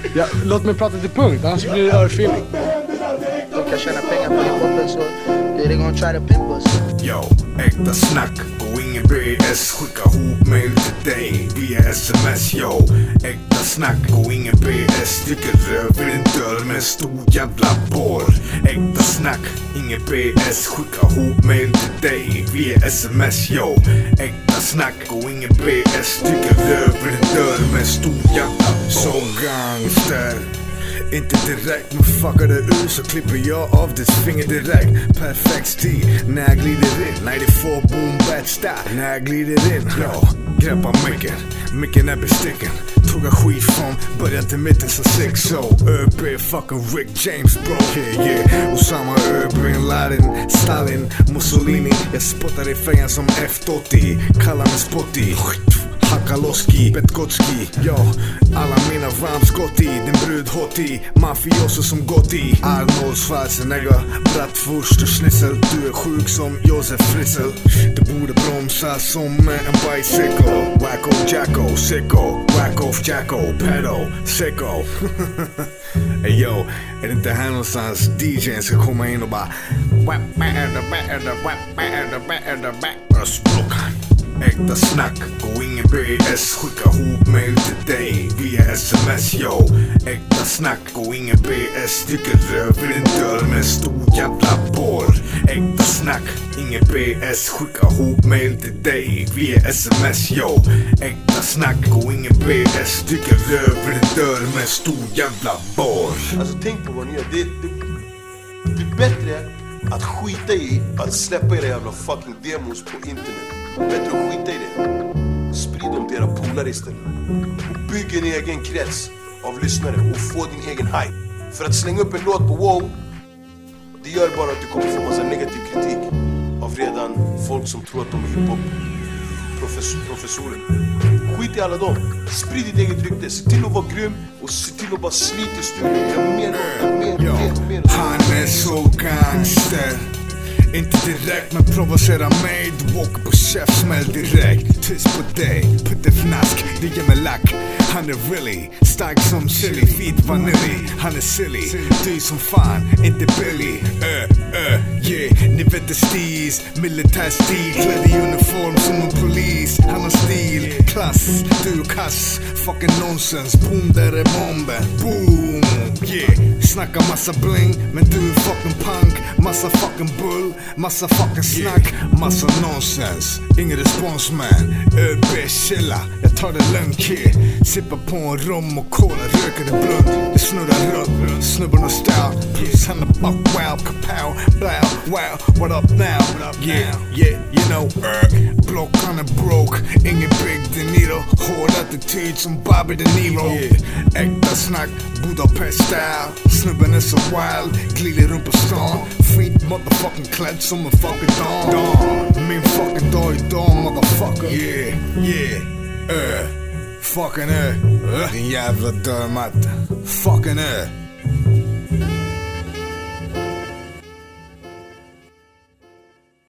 Ja, låt mig prata till punkt, annars blir det örfiling. De kan tjäna pengar på hiphopen så they're gonna try to pimp us. Yo, äkta snack och ingen BS. Skicka ihop mail till dig via sms, yo. Äkta snack och ingen BS. Sticker över en dörr med en stor jävla boll. Äkta snack, ingen BS. Skicka ihop mail till dig via sms, yo. Äkta snack och ingen BS. Sticker över en dörr med en stor jävla boll. Som gangster, inte direkt, men fuckar det ur så klipper jag av ditt finger direkt. Perfekt stil, när jag glider in 94 boom bad style. När jag glider in, ja, greppa micken är besticken. Tog jag skit från början till mitten så sick. Så ÖB fucking Rick James bro. Yeah, Osama Bin Laden, Stalin, Mussolini. Jag spottar i fejan som F-80. Kallar mig spotty Hakaloski, Petgotski, ja. Alla mina rams gått i, din brud hot i. Mafioso som gått i Arnold Schwarzenegger, bratwurst och schnitzel. Du är sjuk som Josef Fritzl. Du borde bromsa som en bicycle. Wacko, Jacko, sicko. Wacko, Jacko, pedo, sicko. Hey yo, är det inte här någonstans DJn ska komma in och bara äkta snack och ingen BS. Skicka ihop mail till dig via sms, yo. Äkta snack och ingen BS. Sticker över en dörr med en stor jävla boll. Äkta snack, ingen BS. Skicka ihop mail till dig via sms, yo. Äkta snack och ingen BS. Sticker över en dörr med en stor jävla boll. Alltså tänk på vad ni gör. Det är bättre att skita i att släppa era jävla fucking demos på internet. Bättre att skita i det. Sprid dem till era polare istället. Och bygg en egen krets av lyssnare och få din egen hype. För att slänga upp en låt på WoW, det gör bara att du kommer få massa negativ kritik av redan folk som tror att de är hiphop professorer. Skit i alla dem. Sprid ditt eget rykte. Se till att vara grym och se till att bara slita i studion. Mer. Han är så gangster. Inte direkt men provocera mig. Du åker på käftsmäll direkt. Tyst på dig, putte fnask, det ger mig lack. Han är really stark som chili, feet vanilj. Han är silly, dyr som fan, inte billy. Yeah, ni vet det stis, militär stil. Klädd i uniform som en polis. Han har stil, klass, du är kass. Fucking nonsens, boom där är bomben. Boom, yeah. Snackar massa bling, men du är fucking punk. Massa fucking bull, massa fucking snack, massa nonsens. Ingen respons man, ÖB chilla. Jag tar det lugnt kid. Sippar på en rum och cola, röker det blunt. Det snurrar runt, snubbarna stout. Plus han är buck wow, kapow, blow, wow, what up now? Yeah, you know, block han är broke. Ingen Big De Niro, hård attityd som Bobby De Niro. Äkta snack, Budapest style. Snubben är så wild, glider runt på stan. Fint motherfucking klädd som en fucking dam. Min fucking dag idag motherfucker. Yeah, fucking din jävla dörrmatta. Fucking